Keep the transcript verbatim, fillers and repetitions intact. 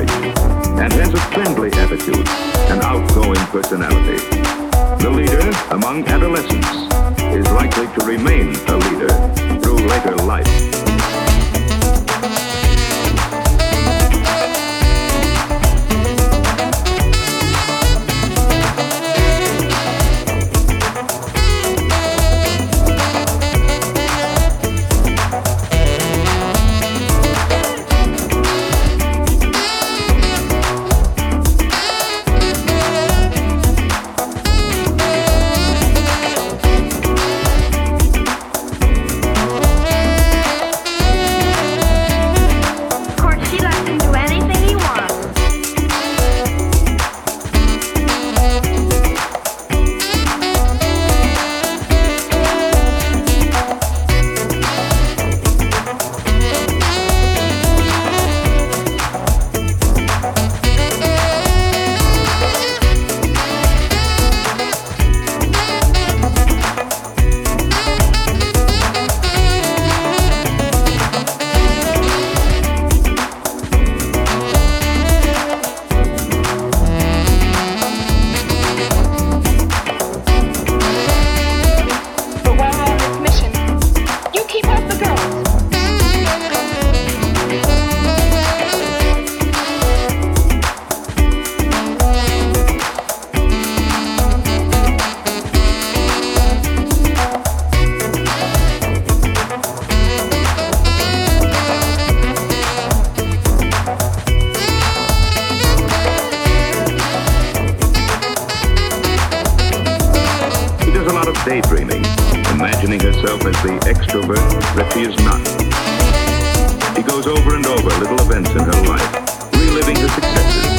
and has a friendly attitude and outgoing personality. The leader among adolescents is likely to remain a leader through later life. Daydreaming, imagining herself as the extrovert that she is not. She goes over and over little events in her life, reliving her successes,